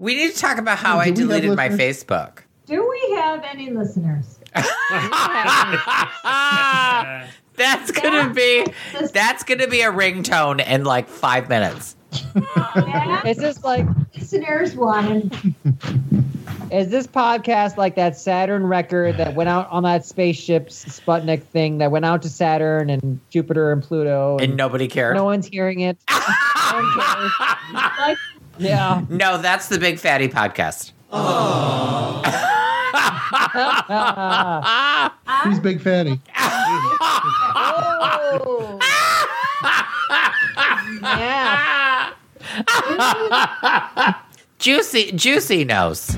We need to talk about how I deleted my Facebook. Do we have any listeners? That's gonna be a ringtone in like 5 minutes. Is this like listeners one? Is this podcast like that Saturn record that went out on that spaceship Sputnik thing that went out to Saturn and Jupiter and Pluto and nobody cared? No one's hearing it. No one cares. Yeah. No, that's the Big Fatty Podcast. Who's Big Fatty? Oh. Yeah. Juicy knows.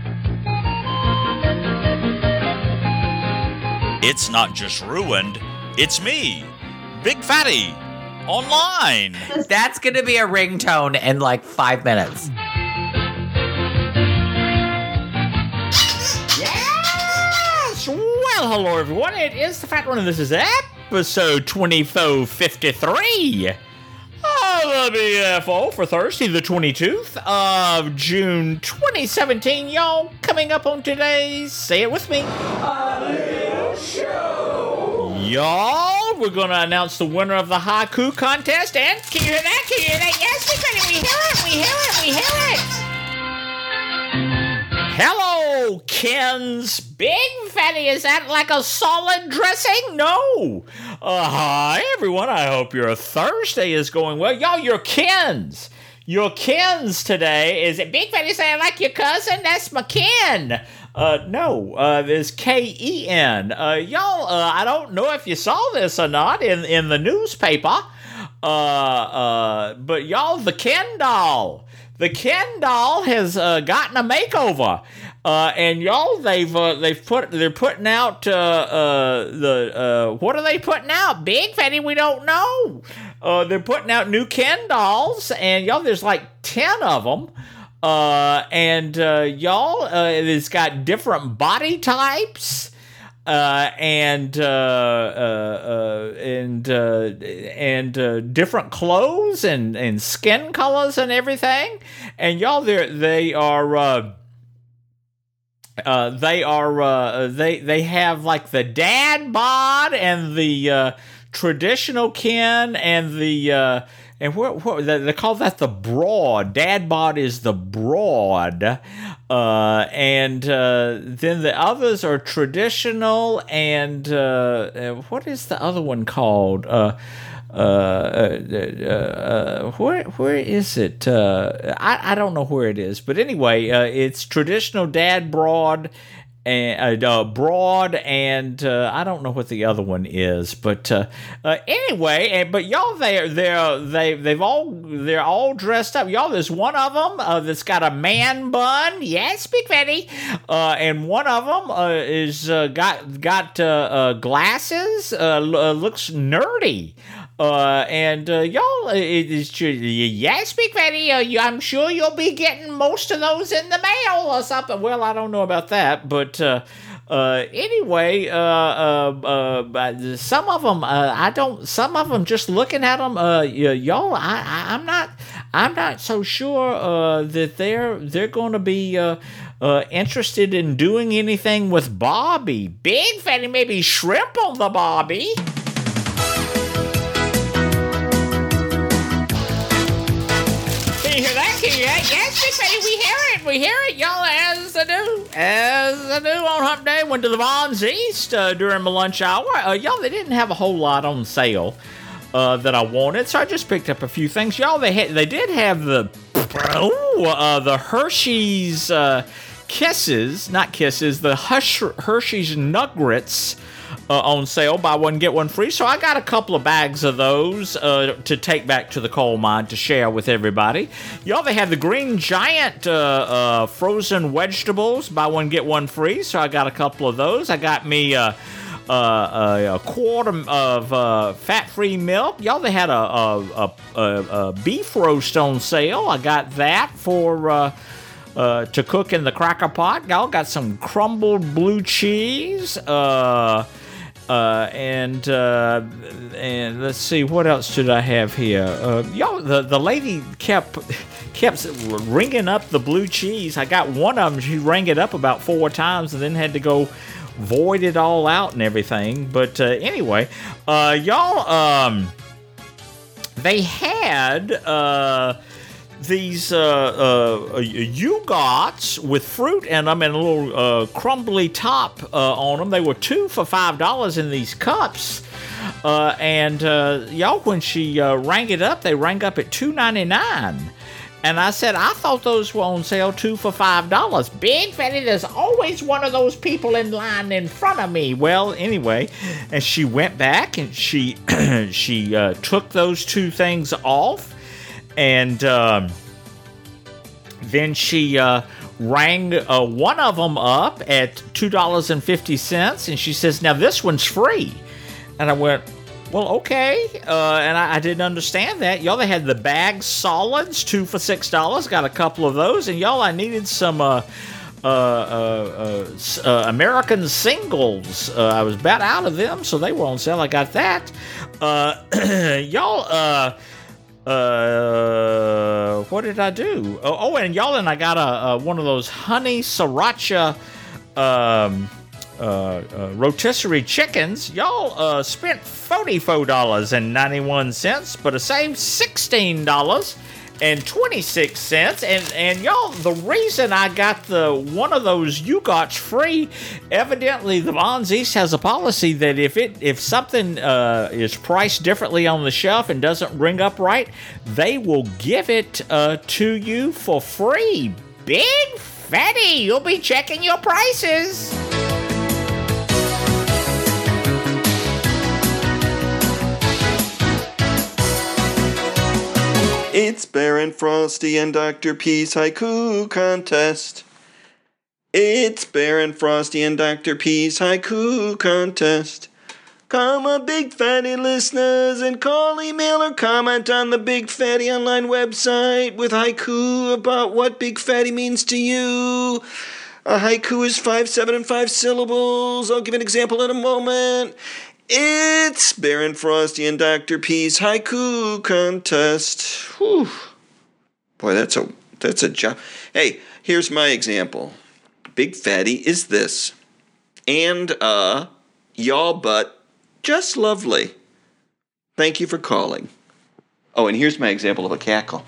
It's not just ruined, it's me, Big Fatty, online. That's going to be a ringtone in like 5 minutes. Yes! Well, hello everyone, it is the Fat One and this is episode 2453 of the BFO for Thursday the 22nd of June 2017. Y'all, coming up on today's, say it with me, show. Y'all, we're going to announce the winner of the haiku contest, and can you hear that? Can you hear that? Yes, we hear it. Hello, Ken's Big Fatty. Is that like a solid dressing? No. Hi, everyone. I hope your Thursday is going well. Y'all, your Ken's. Your Ken's today. Is it Big Fatty saying like your cousin? That's my Ken. No, there's Ken. Y'all, I don't know if you saw this or not in the newspaper, but y'all, the Ken doll. The Ken doll has gotten a makeover, and y'all, they're putting out what are they putting out? Big Fatty, we don't know. They're putting out new Ken dolls, and y'all, there's like 10 of them. And y'all, it's got different body types, and different clothes and skin colors and everything. And y'all, they have like the dad bod and the traditional Ken and the and what they call that, the broad. Dad bod is the broad, and then the others are traditional. And what is the other one called? Where is it? I don't know where it is, but anyway, it's traditional dad broad. And broad, and I don't know what the other one is, but anyway, but y'all, they're all dressed up. Y'all, there's one of them that's got a man bun. Yes, Big Fatty. And one of them is got glasses. Looks nerdy. And y'all, it is true. Yes, Big Fatty. I'm sure you'll be getting most of those in the mail or something. Well, I don't know about that, but anyway, some of them, I don't. Some of them, just looking at them, y'all, I'm not so sure that they're going to be interested in doing anything with Bobby. Big Fatty, maybe shrimp on the Bobby. Yes, Big Fatty, we hear it, y'all, as I do on Hump Day. Went to the Vons East during my lunch hour. Y'all, they didn't have a whole lot on sale that I wanted, so I just picked up a few things. Y'all, they did have the Hershey's Kisses, not Kisses, the Hershey's Nuggets on sale. Buy one, get one free. So I got a couple of bags of those to take back to the coal mine to share with everybody. Y'all, they have the Green Giant frozen vegetables. Buy one, get one free. So I got a couple of those. I got me a quart of fat-free milk. Y'all, they had a beef roast on sale. I got that for to cook in the cracker pot. Y'all, got some crumbled blue cheese. And let's see, what else did I have here? Y'all, the lady kept ringing up the blue cheese. I got one of them. She rang it up about 4 times and then had to go void it all out and everything. But anyway, y'all, they had these Yugots with fruit in them and a little crumbly top on them. They were 2 for $5 in these cups. And y'all, when she rang it up, they rang up at $2.99. And I said, I thought those were on sale 2 for $5. Big Fatty, there's always one of those people in line in front of me. Well, anyway, and she went back and she took those 2 things off. And then she rang one of them up at $2.50. And she says, now this one's free. And I went, well, okay. And I didn't understand that. Y'all, they had the bag solids, 2 for $6. Got a couple of those. And y'all, I needed some American singles. I was about out of them, so they were on sale. I got that. Y'all, what did I do? And y'all, and I got one of those honey sriracha rotisserie chickens. Y'all spent $44.91, but I saved $16.26. And y'all, the reason I got one of those Yugots free, evidently the Vons East has a policy that if something is priced differently on the shelf and doesn't ring up right, they will give it to you for free. Big Fatty, you'll be checking your prices. It's Baron Frosty and Dr. P's Haiku Contest. It's Baron Frosty and Dr. P's Haiku Contest. Come on, Big Fatty listeners, and call, email, or comment on the Big Fatty online website with haiku about what Big Fatty means to you. A haiku is 5, 7, and 5 syllables. I'll give an example in a moment. It's Baron Frosty and Dr. P's Haiku Contest. Whew. Boy, that's a job. Hey, here's my example. Big Fatty is this. And, y'all but just lovely. Thank you for calling. Oh, and here's my example of a cackle.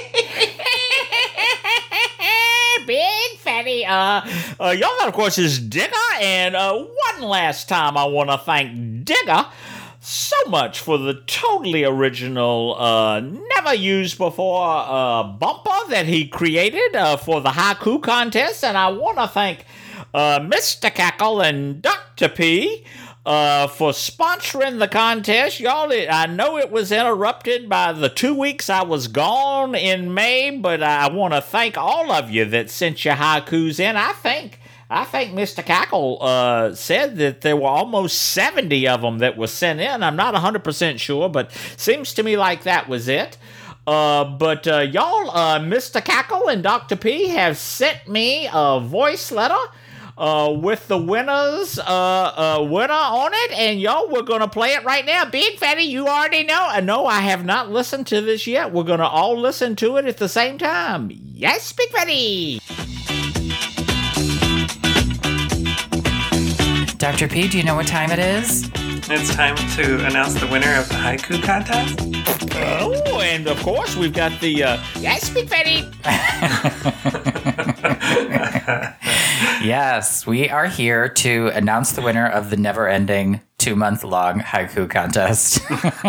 Big Fatty. Y'all, of course, is Digger. And one last time, I want to thank Digger so much for the totally original, never used before bumper that he created for the haiku contest. And I want to thank Mr. Cackle and Dr. P for sponsoring the contest. Y'all, I know it was interrupted by the 2 weeks I was gone in May, but I want to thank all of you that sent your haikus in. I think Mr. Cackle said that there were almost 70 of them that were sent in. I'm not 100% sure, but seems to me like that was it. But y'all, Mr. Cackle and Dr. P have sent me a voice letter with the winner on it, and y'all, we're going to play it right now. Big Fatty, you already know. No, I have not listened to this yet. We're going to all listen to it at the same time. Yes, Big Fatty! Dr. P, do you know what time it is? It's time to announce the winner of the haiku contest. Oh, and of course we've got the yes, Big Fatty. Yes, we are here to announce the winner of the never-ending 2-month-long haiku contest.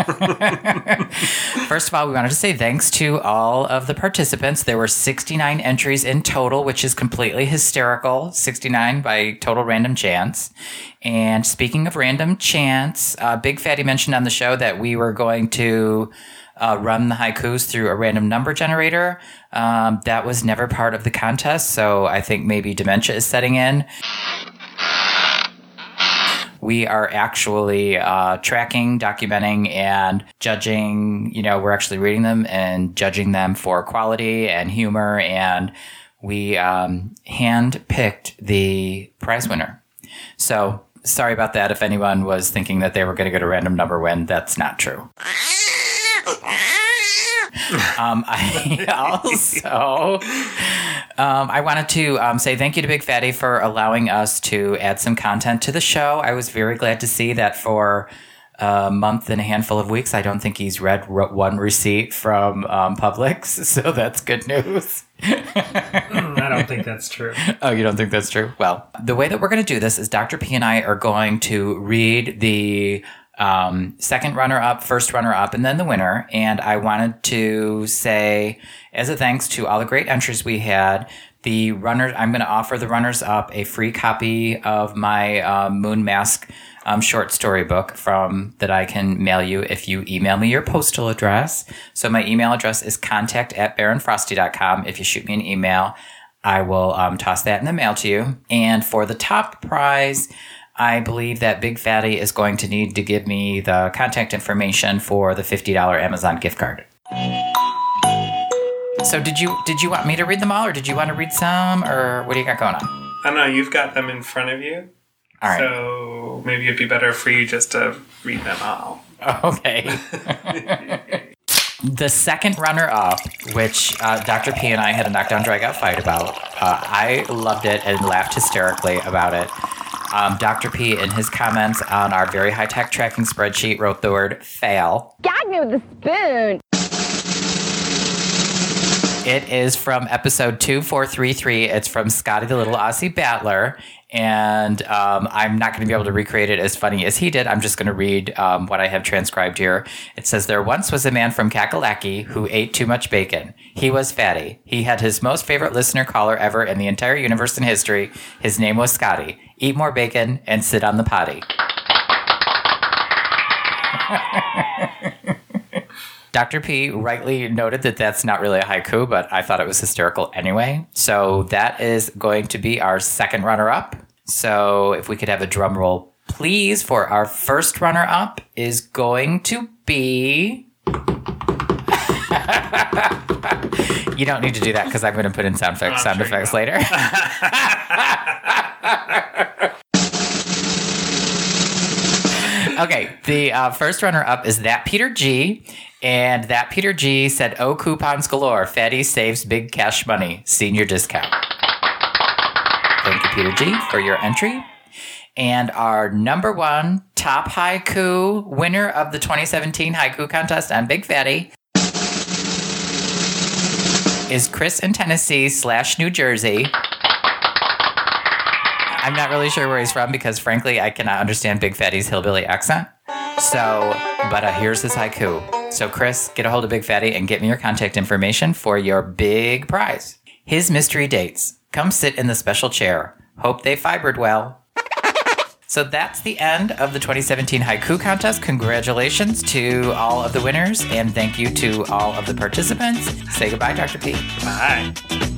First of all, we wanted to say thanks to all of the participants. There were 69 entries in total, which is completely hysterical. 69 by total random chance. And speaking of random chance, Big Fatty mentioned on the show that we were going to run the haikus through a random number generator. That was never part of the contest, so I think maybe dementia is setting in. We are actually tracking, documenting, and judging. You know, we're actually reading them and judging them for quality and humor, and we hand-picked the prize winner. So Sorry about that. If anyone was thinking that they were going to get a random number win, that's not true. I wanted to say thank you to Big Fatty for allowing us to add some content to the show. I was very glad to see that for a month and a handful of weeks, I don't think he's read one receipt from Publix, so that's good news. I don't think that's true. Oh, you don't think that's true? Well, the way that we're going to do this is Dr. P and I are going to read the second runner-up, first runner-up, and then the winner. And I wanted to say, as a thanks to all the great entries we had, I'm going to offer the runners-up a free copy of my Moon Mask short story book that I can mail you if you email me your postal address. So my email address is contact@baronfrosty.com. If you shoot me an email, I will toss that in the mail to you. And for the top prize, I believe that Big Fatty is going to need to give me the contact information for the $50 Amazon gift card. So did you want me to read them all, or did you want to read some, or what do you got going on? I don't know. You've got them in front of you. All right. So maybe it'd be better for you just to read them all. Okay. The second runner-up, which Dr. P and I had a knockdown drag-out fight about, I loved it and laughed hysterically about it. Dr. P, in his comments on our very high-tech tracking spreadsheet, wrote the word fail. Gag me with a spoon. It is from episode 2433. It's from Scotty the Little Aussie Battler. And I'm not going to be able to recreate it as funny as he did. I'm just going to read what I have transcribed here. It says, there once was a man from Kakalaki who ate too much bacon. He was fatty. He had his most favorite listener caller ever in the entire universe and history. His name was Scotty. Eat more bacon and sit on the potty. Dr. P rightly noted that that's not really a haiku, but I thought it was hysterical anyway. So that is going to be our second runner-up. So if we could have a drum roll, please, for our first runner-up is going to be... You don't need to do that because I'm going to put in sound effects later. Okay, the first runner-up is That Peter G. And That Peter G said, oh, coupons galore. Fatty saves big cash money. Senior discount. Thank you, Peter G, for your entry. And our number one top haiku winner of the 2017 haiku contest on Big Fatty is Chris in Tennessee / New Jersey. I'm not really sure where he's from because, frankly, I cannot understand Big Fatty's hillbilly accent. But here's his haiku. So, Chris, get a hold of Big Fatty and get me your contact information for your big prize. His mystery dates. Come sit in the special chair. Hope they fibered well. So that's the end of the 2017 haiku contest. Congratulations to all of the winners, and thank you to all of the participants. Say goodbye, Dr. P. Bye.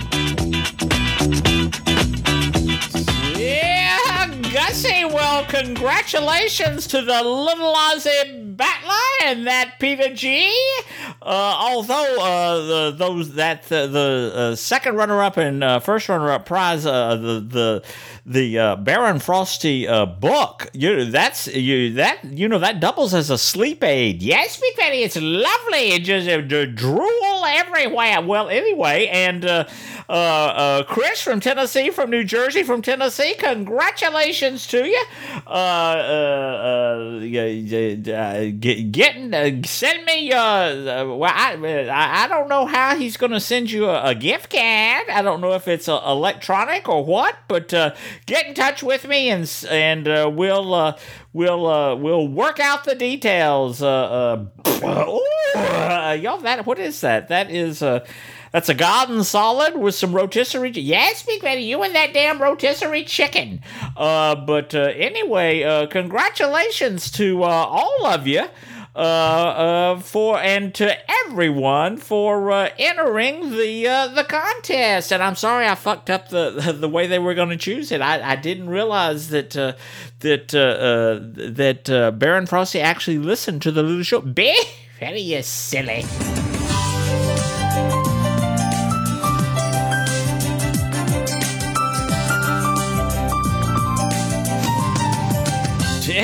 Gussie, well, congratulations to the Little Aussie Battler and That Peter G. Although the second runner-up and first runner-up prize, the Baron Frosty book, that doubles as a sleep aid. Yes, Big Fatty, it's lovely. It just drool everywhere. Well, anyway, and Chris from Tennessee, from New Jersey, from Tennessee, congratulations to you. Send me I don't know how he's going to send you a gift card. I don't know if it's electronic or what, but get in touch with me and we'll work out the details. Y'all, what is that? That's a garden solid with some rotisserie. Yes, Big Fatty, you and that damn rotisserie chicken. But anyway, congratulations to all of you. And to everyone for entering the contest. And I'm sorry I fucked up the way they were going to choose it. I didn't realize that Baron Frosty actually listened to the little show. Fatty, you silly.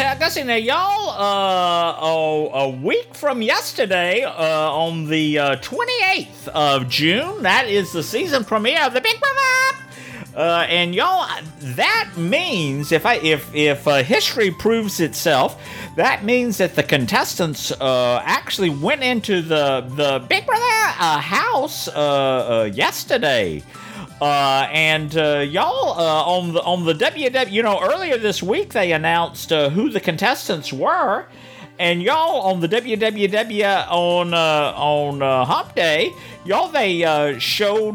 Gussie, now y'all, a week from yesterday, on the 28th of June, that is the season premiere of The Big Brother. And y'all, that means if history proves itself, that means that the contestants actually went into the Big Brother house yesterday. And y'all, on the WW, earlier this week they announced who the contestants were, and y'all on the WWW on Hump Day, y'all they showed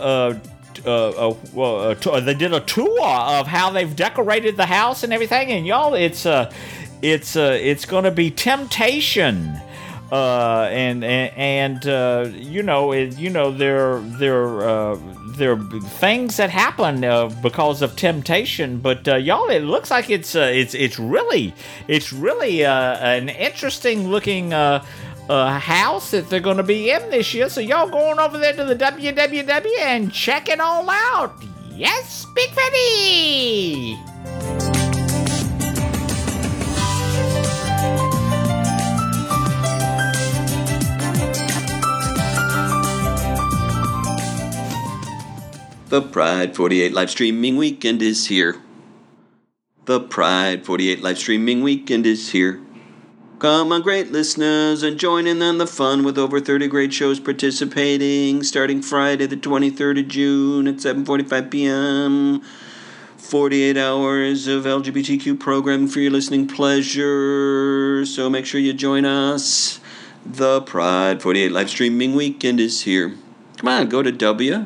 they did a tour of how they've decorated the house and everything, and y'all, it's going to be Temptation. There are things that happen because of temptation, but y'all, it looks like it's really an interesting looking house that they're going to be in this year. So y'all going over there to the WWW and check it all out. Yes, Big Fatty. The Pride 48 live streaming weekend is here. The Pride 48 live streaming weekend is here. Come on, great listeners, and join in on the fun with over 30 great shows participating starting Friday the 23rd of June at 7:45 p.m. 48 hours of LGBTQ programming for your listening pleasure. So make sure you join us. The Pride 48 live streaming weekend is here. Come on, go to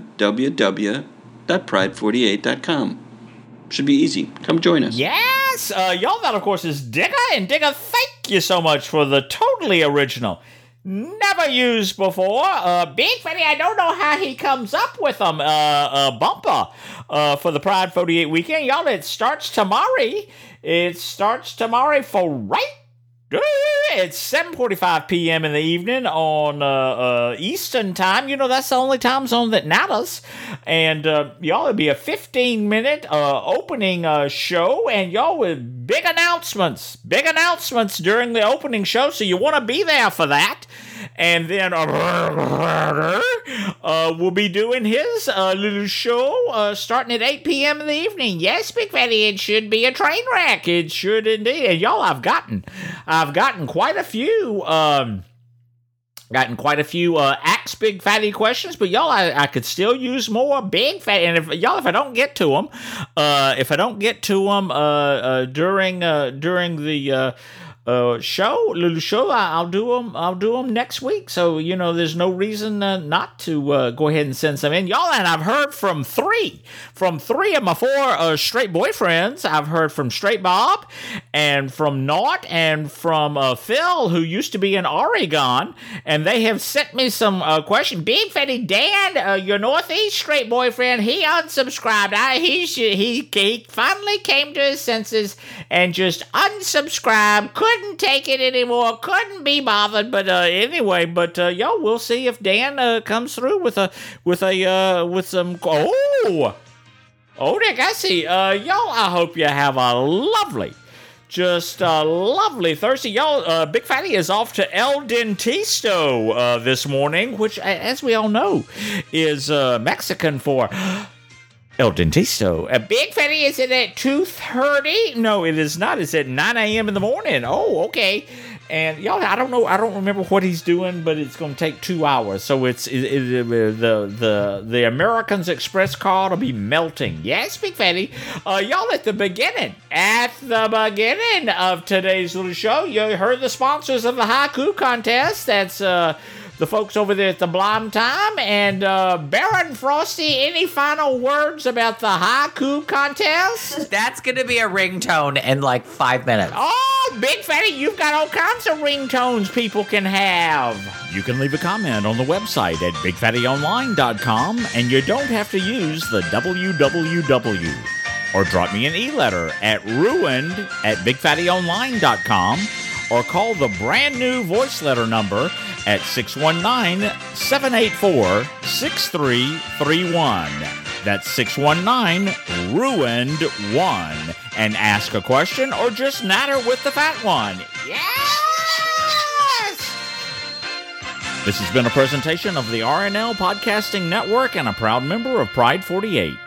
www.pride48.com. Should be easy. Come join us. Yes! Y'all, that, of course, is Digger. And Digger, thank you so much for the totally original, never used before, Big Fatty, I don't know how he comes up with them, bumper for the Pride 48 weekend. Y'all, it starts tomorrow. It starts tomorrow for right. It's 7:45 p.m. in the evening on Eastern time. That's the only time zone that matters. And y'all, it'll be a 15-minute opening show, and y'all with big announcements during the opening show. So you want to be there for that. And then we'll be doing his little show starting at 8 p.m. in the evening. Yes, Big Fatty, it should be a train wreck. It should indeed. And y'all, I've gotten quite a few Axe Big Fatty questions, but y'all, I could still use more Big Fatty. And if I don't get to them, during the little show, I'll do them next week. So there's no reason not to go ahead and send some in, y'all. And I've heard from three of my four straight boyfriends. I've heard from Straight Bob, and from Naut, and from Phil, who used to be in Oregon, and they have sent me some questions. Big Fatty Dan, your Northeast straight boyfriend, he unsubscribed. He finally came to his senses and just unsubscribed. Couldn't take it anymore. Couldn't be bothered. But anyway, y'all, we'll see if Dan comes through with some. Dick, I see. Y'all, I hope you have a lovely Thursday. Y'all, Big Fatty is off to El Dentisto this morning, which, as we all know, is Mexican for El Dentisto. Big Fatty, is it at 2:30? No, it is not. It's at 9 a.m. in the morning. Oh, okay. And y'all, I don't know. I don't remember what he's doing, but it's going to take 2 hours. So it's the Americans Express card will be melting. Yes, Big Fatty. Y'all, at the beginning of today's little show, you heard the sponsors of the haiku contest. That's the folks over there at the Blonde Time. And Baron Frosty, any final words about the haiku contest? That's going to be a ringtone in like 5 minutes. Oh, Big Fatty, you've got all kinds of ringtones people can have. You can leave a comment on the website at BigFattyOnline.com, and you don't have to use the www. Or drop me an e-letter at ruined@BigFattyOnline.com, or call the brand new voice letter number at 619-784-6331. That's 619-RUINED-1. And ask a question or just natter with the fat one. Yes! This has been a presentation of the RNL Podcasting Network and a proud member of Pride 48.